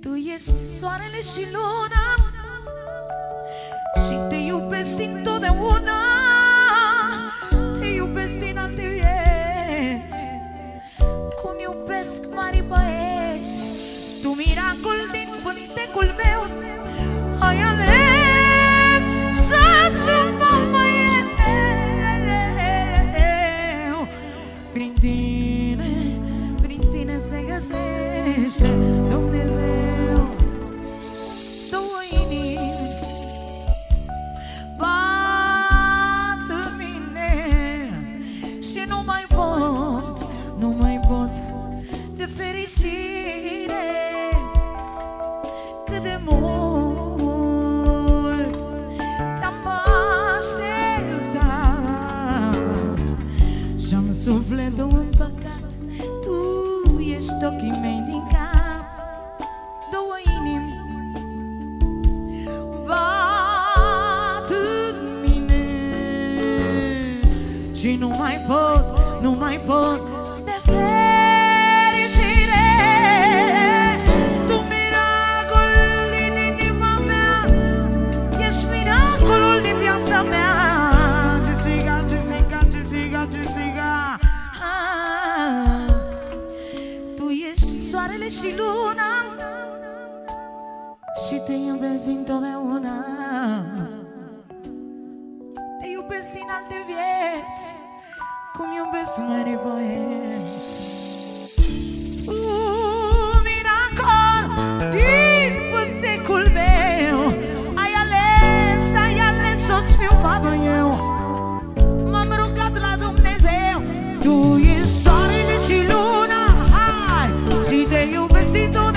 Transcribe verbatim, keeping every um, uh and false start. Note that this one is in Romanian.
Tu ești soarele și luna și te iubesc dintotdeauna. Te iubesc din alte vieți, cum iubesc mari băieți. Tu, miracol din pântecul meu, ai ales să-ți fiu mama eu. Prin tine, prin tine se găsește Dumnezeu. Două inimi bat în mine și nu mai pot, nu mai pot de fericire. Cât de mult te-am așteptat și-am sufletul împăcat. Tu ești ochii mei din cap. Două inimi bat în mine și nu mai pot, nu mai pot de fericire. Tu, miracol din inima mea, ești miracolul din viața mea. Jessica, Jessica, Jessica, Jessica. Ah, tu ești soarele și luna și te iubesc întotdeauna. Te iubesc din alte vieți, cum iubesc mari băieți. Tu, miracol din pântecul meu, ai ales, ai ales să-ți fiu mamă eu. M-am rugat la Dumnezeu. Tu ești soarele și luna, hai, și te iubesc din tot.